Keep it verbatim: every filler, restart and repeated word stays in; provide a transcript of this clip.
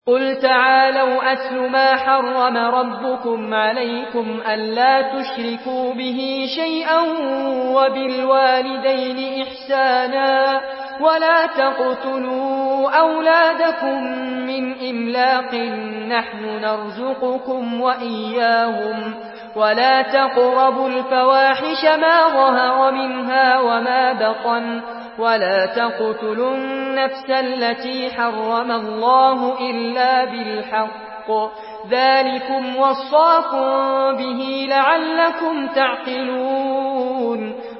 قل تعالوا أتل ما حرم ربكم عليكم ألا تشركوا به شيئا وبالوالدين إحسانا ولا تقتلوا أولادكم من إملاق نحن نرزقكم وإياهم ولا تقربوا الفواحش ما ظهر منها وما بطن ولا تقتلوا النفس التي حرم الله إلا بالحق ذلكم وصاكم به لعلكم تعقلون